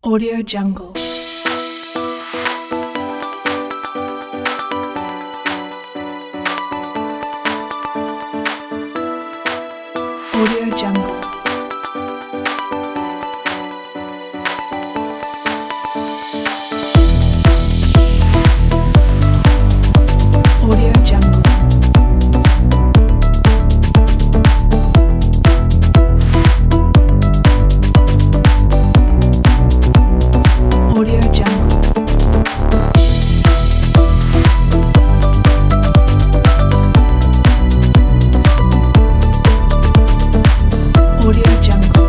Audio Jungle. Audio Jungle. Audio Jungle. Audio Jungle. Audio Jungle.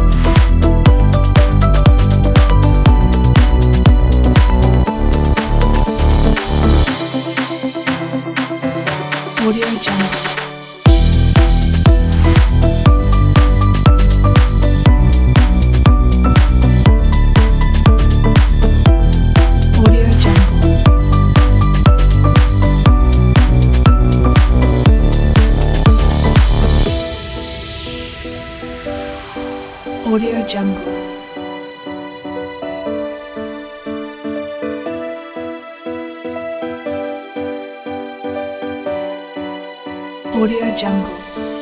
Audio Jungle. Audio Jungle. Audio Jungle. Audio Jungle.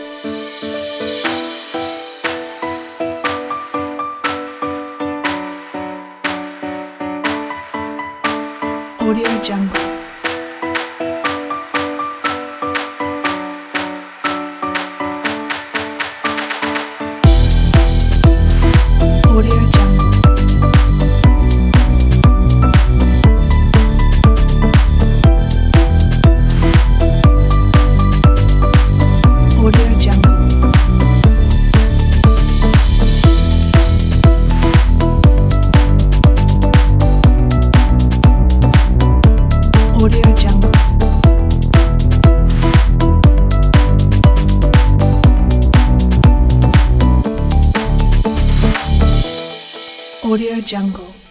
Audio Jungle. Audio Jungle. Audio Jungle. Audio Jungle. Audio Jungle.